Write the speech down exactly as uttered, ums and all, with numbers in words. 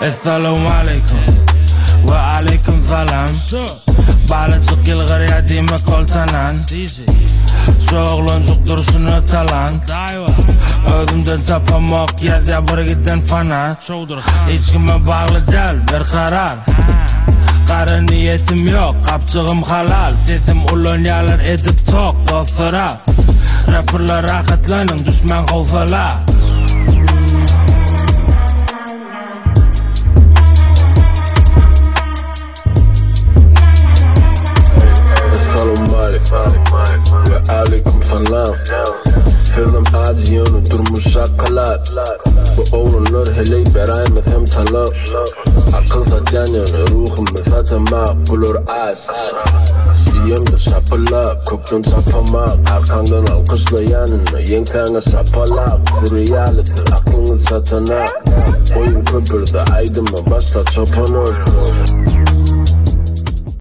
السلام عليكم وعليكم سلام. Bale çık yılgır ya dime koltanan. Şoğlun çok duruşunu talan. Ödümden tapamak ya da bir giden fana. Hiç kime bağlı del bir karar. Karı niyetim yok, kapçığım halal. Sesim ulun yalar edip tok dostlara. Rapperlar rahatlanın, düşman kovsala. Ve aleyküm selam. Film acıyonu durmuş şakalat. Bu oğlunlar hele beraymet hem talap. Akıl satan yanı ruhum zaten makbulur az. Yemde sapılak, koptun sapamak. Arkandan alkışlayanına yenkana sapalak. Bu reality aklını satana. Oyun köpürde aydıma başta çopanır.